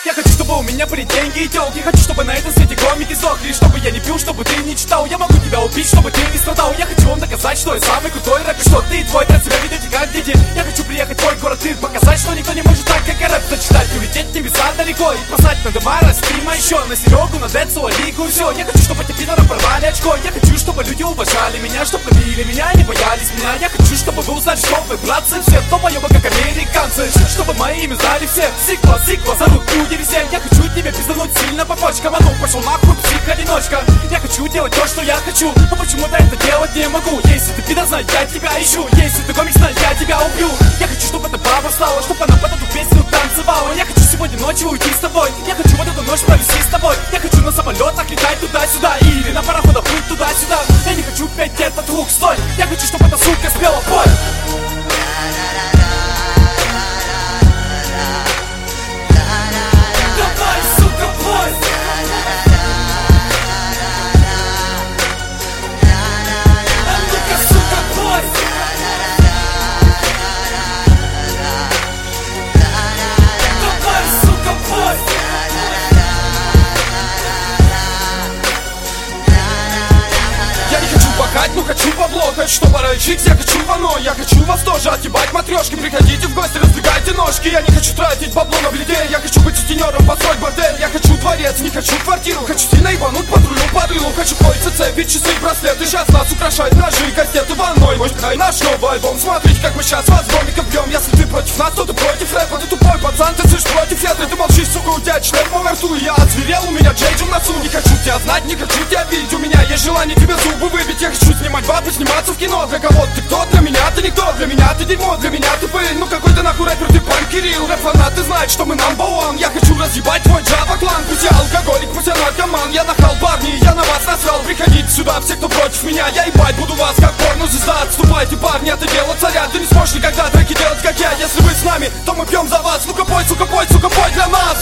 Я хочу, чтобы у меня были деньги и тёлки. Хочу, чтобы на этом свете комики сдохли. Чтобы я не пил, чтобы ты не читал. Я могу тебя убить, чтобы ты не страдал. Я хочу вам доказать, что я самый крутой рэпер, что ты и твой трек себя ведете как дети. Я хочу приехать в твой город и показать, что никто не может так, как я рэп зачитать. Улететь в небеса далеко и послать на дома Растрима еще, на Серегу, на Децу, Алику и все. Я хочу, чтобы эти пидоры порвали очко. Я хочу, чтобы люди уважали меня, чтобы любили меня и не боялись меня. Я хочу, чтобы вы узнали, что вы, братцы, все долбоёбы, как американцы. Чтобы мои имя знали все. Сиква, зовут люди все. Я хочу тебе пиздануть сильно по почкам. А ну, пошел нахуй, псих-одиночка. Я хочу делать то, что я хочу, но почему-то это делать не могу. Если ты пидор, знай, я тебя ищу. Если ты комик, знай, я тебя убью. Я хочу, чтобы эта баба встала, чтобы она под эту песню танцевала. Я хочу сегодня ночью уйти с тобой. Я хочу вот эту ночь провести с тобой. Я хочу на самолетах летать туда-сюда или на пароходах плыть туда-сюда. Я не хочу петь этот лук, стой. Я хочу, чтобы эта сука спела, пой. Давай, сука, пой. А ну-ка, сука, пой. Давай, сука, пой. Я не хочу богать, но хочу бабло. Хочу, чтобы рычить, я хочу вано. Я хочу вас тоже отъебать матрешки. Приходите в гости, раздвигайте ножки. Я не хочу тратить бабло на бледей. Я хочу быть сутенером, построить бордель. Я хочу дворец, не хочу квартиру. Хочу сильно ебануть патрулю под рылу. Хочу кольца, цепи, часы, браслеты. Сейчас нас украшают ножи, кастеты ванной. Мой наш новый альбом. Смотрите, как мы сейчас вас гомиков бьем. Если ты против нас, то ты против рэпа. Ты тупой пацан, ты слышишь против ветра. Ты молчишь, сука, у тебя член во рту. Я озверел, у меня джейджи в носу. Не хочу тебя знать, не хочу тебя видеть. У меня есть желание тебе зубы выбить. Я хочу снимать бабы, сниматься в кино. Для кого ты кто? Для меня ты никто. Для меня ты дерьмо, для меня ты пыль. Ну какой ты нахуй рэпер, ты панк Кирилл. Рэп-фанаты знают, что мы number one. Я хочу разъебать твой Java-клан. Пусть я алкоголик, пусть я наркоман. Я нахал, парни, я на вас насрал. Приходите сюда, все, кто против меня. Я ебать буду вас, как порно-звезда. Отступайте, парни, это дело царя. Ты не сможешь никогда треки делать, как я. Если вы с нами, то мы пьем за вас. Ну-ка пой, сука, пой, сука, пой для нас.